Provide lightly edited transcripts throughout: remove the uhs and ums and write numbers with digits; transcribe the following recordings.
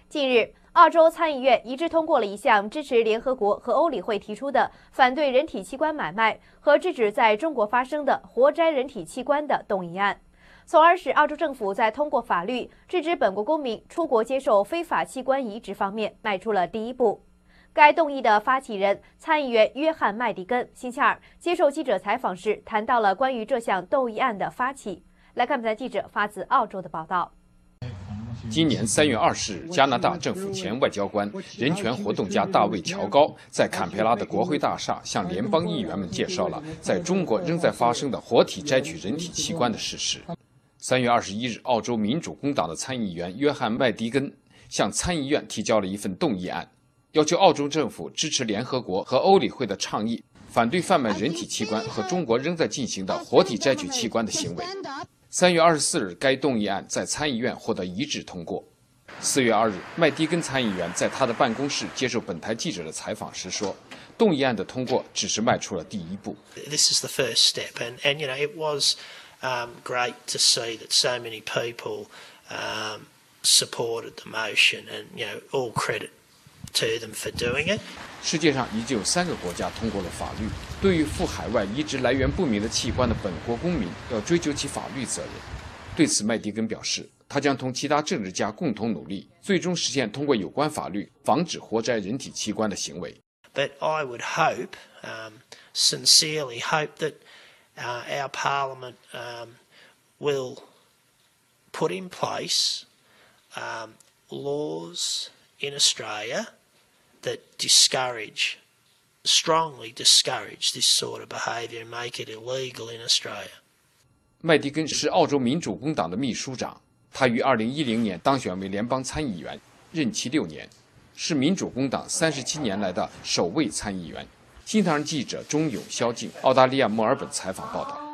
近日，澳洲参议院一致通过了一项支持联合国和欧理会提出的反对人体器官买卖和制止在中国发生的活摘人体器官的动议案，从而使澳洲政府在通过法律制止本国公民出国接受非法器官移植方面迈出了第一步。该动议的发起人参议员约翰·麦迪根星期二接受记者采访时谈到了关于这项动议案的发起。来看本台记者发自澳洲的报道。 今年3月20日，加拿大政府前外交官、人权活动家大卫·乔高在坎培拉的国会大厦向联邦议员们介绍了在中国仍在发生的活体摘取人体器官的事实。3月21日，澳洲民主工党的参议员约翰·麦迪根向参议院提交了一份动议案，要求澳洲政府支持联合国和欧理会的倡议，反对贩卖人体器官和中国仍在进行的活体摘取器官的行为。3月24日，该动议案在参议院获得一致通过。4月2日，麦迪根参议员在他的办公室接受本台记者的采访时说，动议案的通过只是迈出了第一步。 This is the first step, and you know it was great to see that so many people supported the motion, and you know all credit to them for doing it. 世界上已经有3个国家通过了法律，对于赴海外移植来源不明的器官的本国公民要追究其法律责任。对此，麦迪根表示，他将同其他政治家共同努力，最终实现通过有关法律防止活摘人体器官的行为。 But I would hope, sincerely hope that our Parliament will put in place laws in Australia that strongly discourage this sort of behaviour and make it illegal in Australia. 麦迪根是澳洲民主工党的秘书长，他于2010年当选为联邦参议员，任期6年，是民主工党37年来的首位参议员。新唐人记者钟勇、萧静，澳大利亚墨尔本采访报道。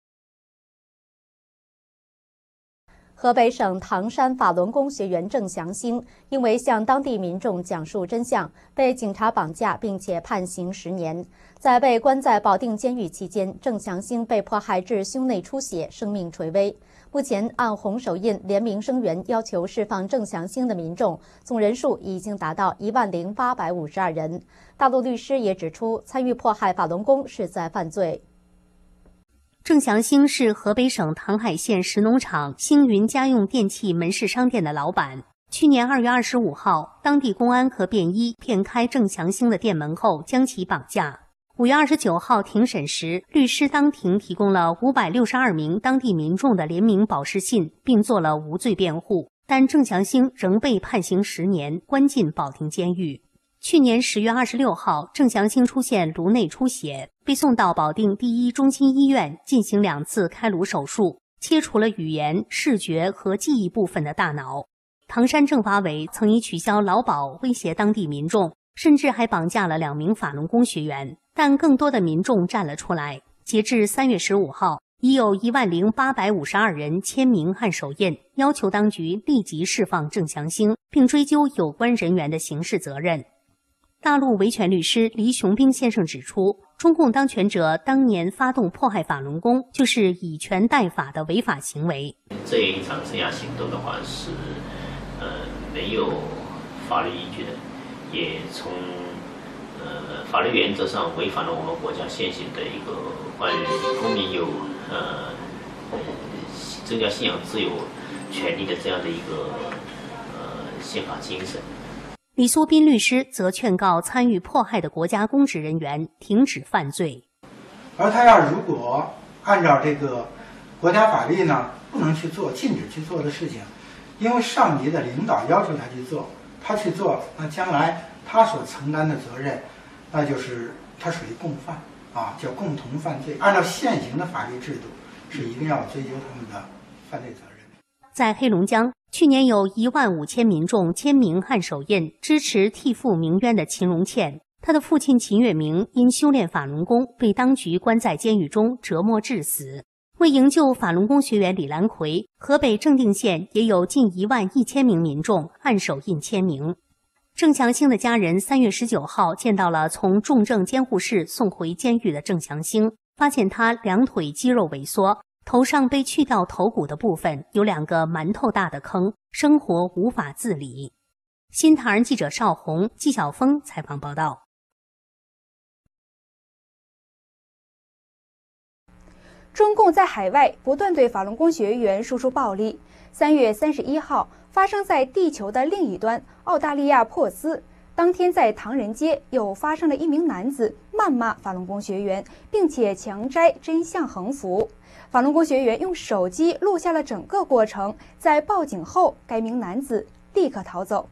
河北省唐山法轮功学员郑祥兴因为向当地民众讲述真相，被警察绑架，并且判刑10年。在被关在保定监狱期间，郑祥兴被迫害致胸内出血，生命垂危。目前，按红手印联名声援要求释放郑祥兴的民众总人数已经达到10852人。大陆律师也指出，参与迫害法轮功是在犯罪。 郑祥兴是河北省唐海县石农场星云家用电器门市商店的老板。去年2月25号，当地公安和便衣骗开郑祥兴的店门后，将其绑架。5月29号庭审时，律师当庭提供了562名当地民众的联名保释信，并做了无罪辩护，但郑祥兴仍被判刑10年，关进保定监狱。去年10月26号，郑祥兴出现颅内出血，被送到保定第一中心医院进行2次开颅手术，切除了语言、视觉和记忆部分的大脑。唐山政法委曾以取消劳保威胁当地民众，甚至还绑架了2名法轮功学员，但更多的民众站了出来。截至3月15号，已有10852人签名和手印，要求当局立即释放郑祥兴，并追究有关人员的刑事责任。大陆维权律师黎雄兵先生指出，中共当权者当年发动迫害法轮功，就是以权代法的违法行为。 这一场镇压行动的话是没有法律依据的，也从法律原则上违反了我们国家现行的一个关于公民有宗教信仰自由权利的这样的一个宪法精神。 李苏斌律师则劝告参与迫害的国家公职人员停止犯罪。 而他如果按照这个国家法律呢，不能去做禁止去做的事情，因为上级的领导要求他去做，他去做，那将来他所承担的责任，那就是他属于共犯啊，叫共同犯罪。按照现行的法律制度，是一定要追究他们的犯罪责任。 在黑龙江，去年有15000民众签名和手印支持替父鸣冤的秦荣倩。他的父亲秦月明因修炼法轮功被当局关在监狱中折磨致死。为营救法轮功学员李兰奎，河北正定县也有近11000名民众按手印签名。郑祥兴的家人3月19号见到了从重症监护室送回监狱的郑祥兴，发现他2腿肌肉萎缩，头上被去掉头骨的部分有2个馒头大的坑，生活无法自理。 新唐人记者邵红、纪晓峰采访报道。 中共在海外不断对法轮功学员输出暴力。3月31号，发生在地球的另一端，澳大利亚珀斯。当天在唐人街又发生了一名男子谩骂法轮功学员，并且强摘真相横幅。法轮功学员用手机录下了整个过程，在报警后，该名男子立刻逃走。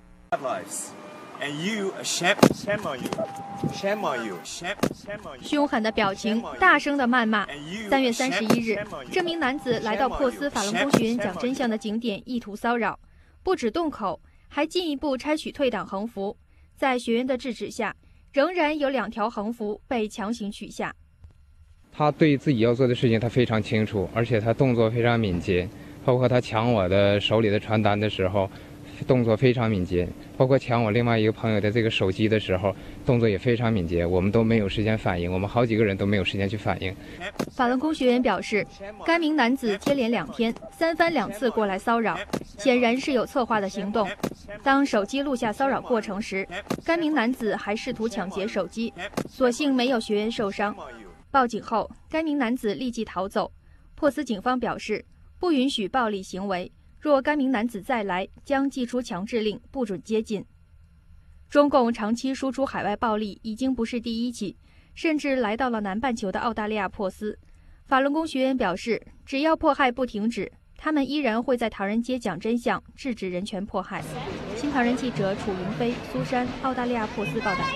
凶狠的表情，大声的谩骂。3月31日，这名男子来到珀斯法轮功学员讲真相的景点，意图骚扰，不止动口，还进一步拆取退档横幅。在学员的制止下，仍然有2条横幅被强行取下。 他对自己要做的事情他非常清楚，而且他动作非常敏捷，包括他抢我的手里的传单的时候动作非常敏捷，包括抢我另外一个朋友的这个手机的时候动作也非常敏捷，我们都没有时间反应，我们好几个人都没有时间去反应。 法轮功学员表示，该名男子接连2天3番2次过来骚扰，显然是有策划的行动。当手机录下骚扰过程时，该名男子还试图抢劫手机，所幸没有学员受伤。报警后，该名男子立即逃走。珀斯警方表示，不允许暴力行为，若该名男子再来，将祭出强制令，不准接近。中共长期输出海外暴力已经不是第一起，甚至来到了南半球的澳大利亚珀斯。法轮功学员表示，只要迫害不停止，他们依然会在唐人街讲真相，制止人权迫害。新唐人记者楚云飞、苏珊，澳大利亚珀斯报道。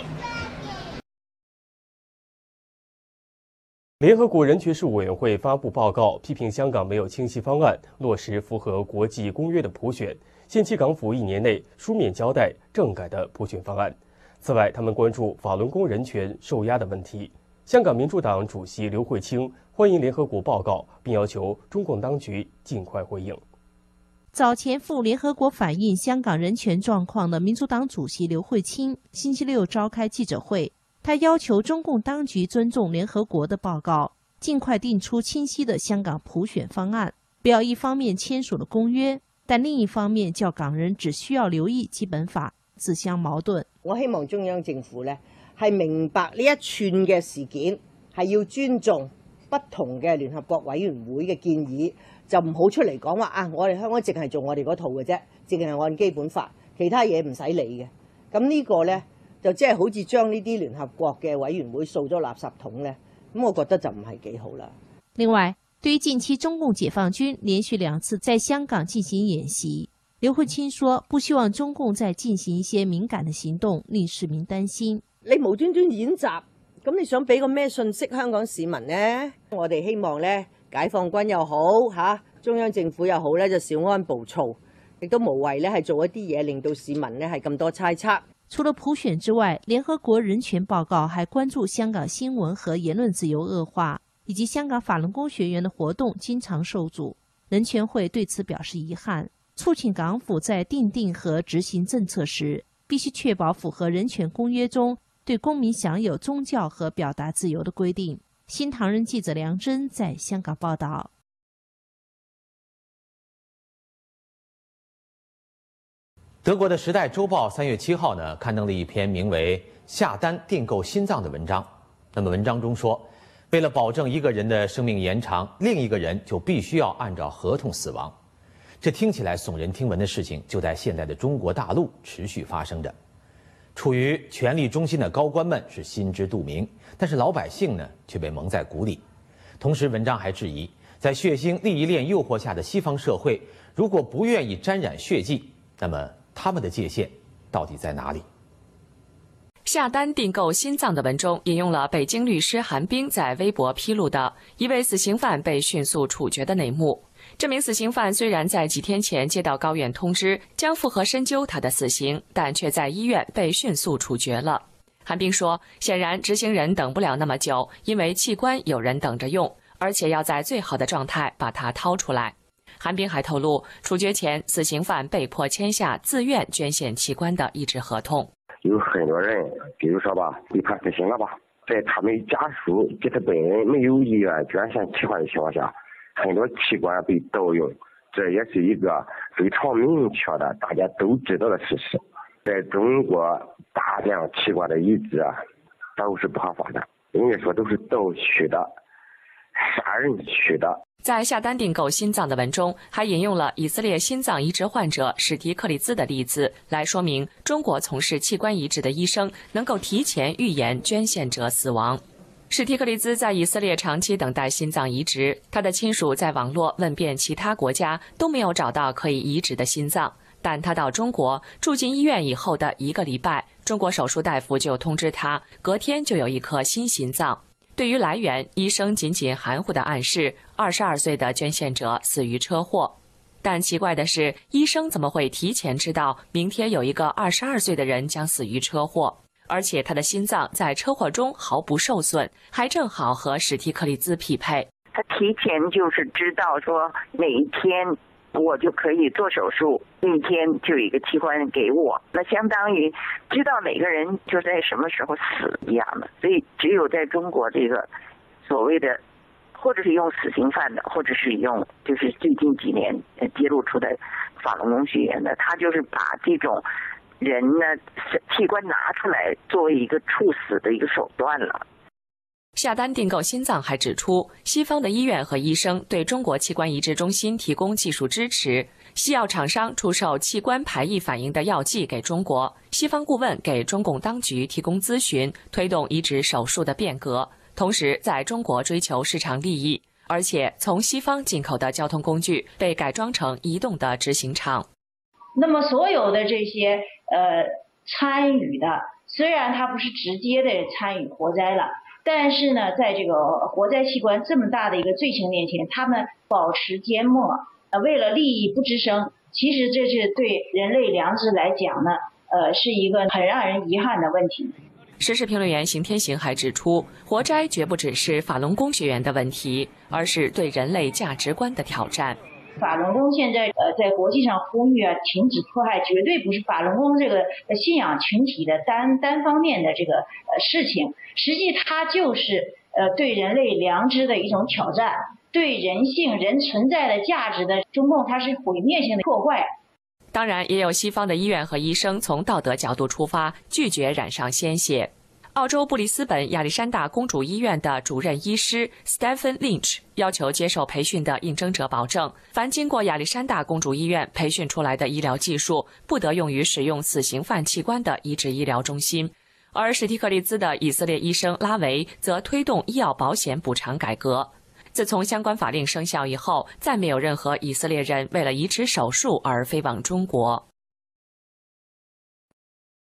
联合国人权事务委员会发布报告，批评香港没有清晰方案落实符合国际公约的普选，限期港府1年内书面交代政改的普选方案。此外，他们关注法轮功人权受压的问题。香港民主党主席刘慧卿欢迎联合国报告，并要求中共当局尽快回应。 早前赴联合国反映香港人权状况的民主党主席刘慧卿星期六召开记者会。他要求中共当局尊重联合国的报告，尽快定出清晰的香港普选方案，不要一方面签署了公約，但另一方面叫港人只需要留意基本法，自相矛盾。 我希望中央政府呢係明白呢一串嘅事件係要尊重不同嘅聯合國委員會嘅建議，就唔好出嚟講話啊！我哋香港淨係做我哋嗰套嘅啫，淨係按基本法，其他嘢唔使理嘅。咁呢個呢？就即係好似將呢啲聯合國嘅委員會掃咗垃圾桶呢，咁我覺得就唔係幾好啦。 另外，對於近期中共解放軍連續2次在香港進行演習，劉慧卿說不希望中共再進行一些敏感的行動，令市民擔心。 你無端端演習，咁你想俾個咩信息香港市民呢？我哋希望呢，解放軍又好中央政府又好呢，就少安暴躁，亦都無謂呢係做一啲嘢令到市民呢係咁多猜測。 除了普選之外，聯合國人權報告還關注香港新聞和言論自由惡化，以及香港法輪功學員的活動經常受阻。人權會對此表示遺憾，促請港府在訂定和執行政策時，必須確保符合人權公約中對公民享有宗教和表達自由的規定。新唐人記者梁真在香港報道。 德国的《时代周报》3月7号呢刊登了一篇名为《下单订购心脏》的文章。那么文章中说，为了保证一个人的生命延长，另一个人就必须要按照合同死亡。这听起来耸人听闻的事情，就在现在的中国大陆持续发生着。处于权力中心的高官们是心知肚明，但是老百姓呢却被蒙在鼓里。同时，文章还质疑，在血腥利益链诱惑下的西方社会，如果不愿意沾染血迹，那么他们的界限到底在哪里？ 下单订购心脏的文中引用了北京律师韩冰在微博披露的一位死刑犯被迅速处决的内幕。这名死刑犯虽然在几天前接到高院通知将复核深究他的死刑，但却在医院被迅速处决了。韩冰说，显然执行人等不了那么久，因为器官有人等着用，而且要在最好的状态把它掏出来。韩冰还透露，处决前死刑犯被迫签下自愿捐献器官的一纸合同。 有很多人，比如说吧，被判死刑了吧，在他们家属及他本人没有意愿捐献器官的情况下，很多器官被盗用，这也是一个非常明确的大家都知道的事实。 在中国大量器官的移植啊，都是不合法的，应该说都是盗取的、杀人取的。 在夏丹订购心脏的文中，还引用了以色列心脏移植患者史提克利兹的例子，来说明中国从事器官移植的医生能够提前预言捐献者死亡。史提克利兹在以色列长期等待心脏移植，他的亲属在网络问遍其他国家都没有找到可以移植的心脏，但他到中国住进医院以后的1个礼拜，中国手术大夫就通知他，隔天就有一颗新心脏。对于来源，医生仅仅含糊地暗示22岁的捐献者死于车祸。但奇怪的是，医生怎么会提前知道明天有一个22岁的人将死于车祸？而且他的心脏在车祸中毫不受损，还正好和史提克利兹匹配。 他提前就是知道说哪一天我就可以做手术，那天就有一个器官给我，那相当于知道哪个人就在什么时候死一样的。所以只有在中国这个所谓的，或者是用死刑犯的，或者是用就是最近几年揭露出的法轮功学员的，他就是把这种人呢器官拿出来作为一个处死的一个手段了。 夏丹订购心脏还指出，西方的医院和医生对中国器官移植中心提供技术支持，西药厂商出售器官排异反应的药剂给中国，西方顾问给中共当局提供咨询，推动移植手术的变革，同时在中国追求市场利益，而且从西方进口的交通工具被改装成移动的执行厂。 那么所有的这些参与的，虽然他不是直接的参与活摘了，但是呢，在这个活摘器官这么大的一个罪行面前，他们保持缄默，为了利益不吱声。其实这是对人类良知来讲呢，是一个很让人遗憾的问题。 时事评论员邢天行还指出，活摘绝不只是法轮功学员的问题，而是对人类价值观的挑战。 法轮功现在在国际上呼吁停止迫害，绝对不是法轮功这个信仰群体的单方面的这个事情，实际它就是对人类良知的一种挑战，对人性人存在的价值的中共它是毁灭性的破坏。 当然，也有西方的医院和医生从道德角度出发，拒绝染上鲜血。澳洲布里斯本亚历山大公主医院的主任医师 Stephen Lynch 要求接受培训的应征者保证，凡经过亚历山大公主医院培训出来的医疗技术，不得用于使用死刑犯器官的移植医疗中心。而史提克利兹的以色列医生拉维则推动医药保险补偿改革。自从相关法令生效以后，再没有任何以色列人为了移植手术而飞往中国。